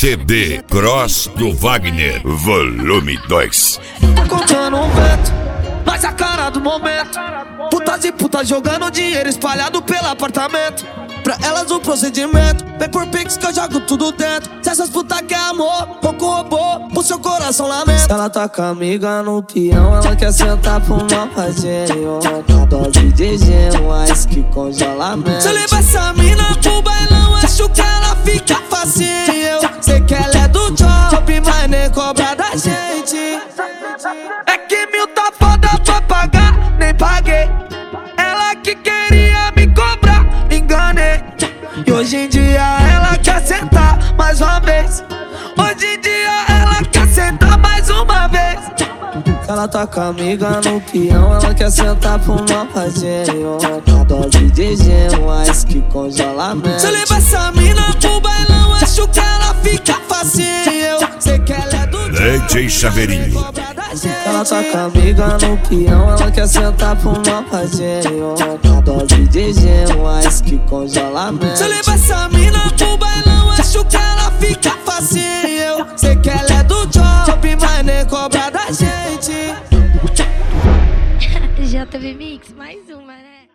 CD Cross do Wagner, volume 2. Tô contando um vento, mas a cara do momento. Putas e putas jogando dinheiro espalhado pelo apartamento. Pra elas o procedimento, vem por pix que eu jogo tudo dentro. Se essas putas quer amor, pouco robô, o seu coração lamenta. Ela tá com a amiga no peão, ela quer sentar pro mal fazenho. Dose de gelo, ice que congelamento. Se eu levar essa mina pro bailão, acho que ela fica facinho. Sei que ela é do job, mas nem cobra da gente. É que mil tá foda pra pagar, nem paguei. Ela que queria me cobrar, enganei. E hoje em dia ela quer sentar mais uma vez. Hoje em dia ela quer sentar mais uma vez. Ela tá com a amiga no peão, ela quer sentar pro mal fazenho. Dose de gelo, ice que congelamento. Se eu levar essa mina pro bailão, acho que ela fica facinho. Sei que ela é do DJ Chaveirinho. Ela tá com a amiga no peão, ela quer sentar pro mal fazenho. Dose de gelo, ice que congelamento. Se eu levar essa mina pro bailão, acho que ela fica facinho. Sei que ela é do job, mas nem cobra da gente. JB Mix, mais uma, né?